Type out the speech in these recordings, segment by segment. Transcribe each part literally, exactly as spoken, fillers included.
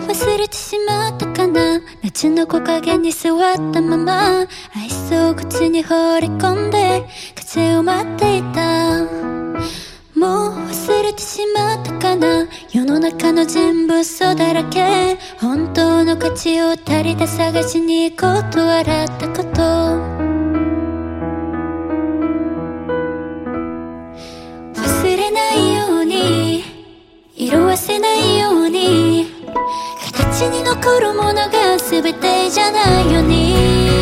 忘れてしまったかな。夏の木陰に座ったままアイスを口に放り込んで風を待っていた。もう忘れてしまったかな。世の中の全部嘘だらけ。本当の価値を足りて探しに行こうと笑ったこと。忘れないように色褪せないように形に残るものが全てじゃないように。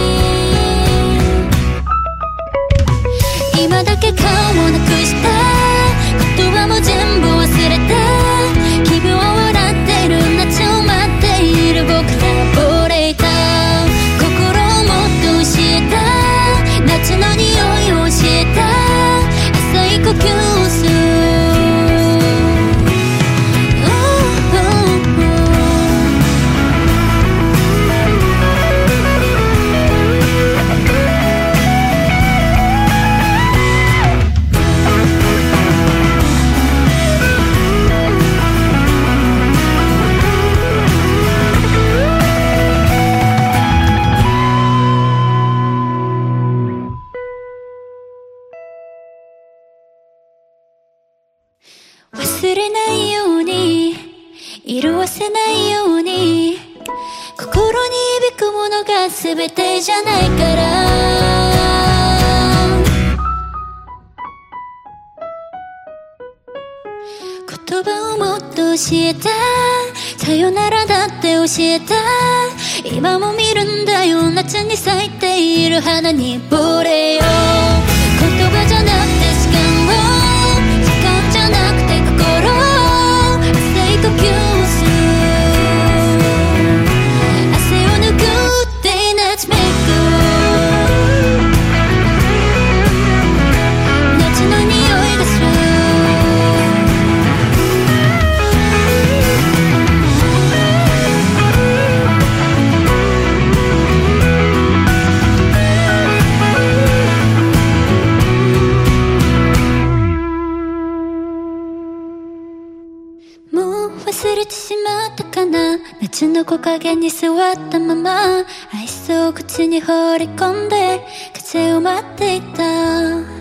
今だけ顔をなくした言葉も全部忘れた。気分を笑っている夏を待っている僕らぼれた。心をもっと教えた。夏の匂いを教えた。浅い呼吸をする。忘れないように色褪せないように心に響くものが全てじゃないから。言葉をもっと教えた。さよならだって教えた。今も見るんだよ夏に咲いている花にぼれよ。言葉じゃなくて時間を、時間じゃなくて心を、浅い呼吸をする。汗を拭って夏めく夏の匂いがする。忘れてしまったかな。夏の木陰に座ったままアイスを口に放り込んで風を待っていた。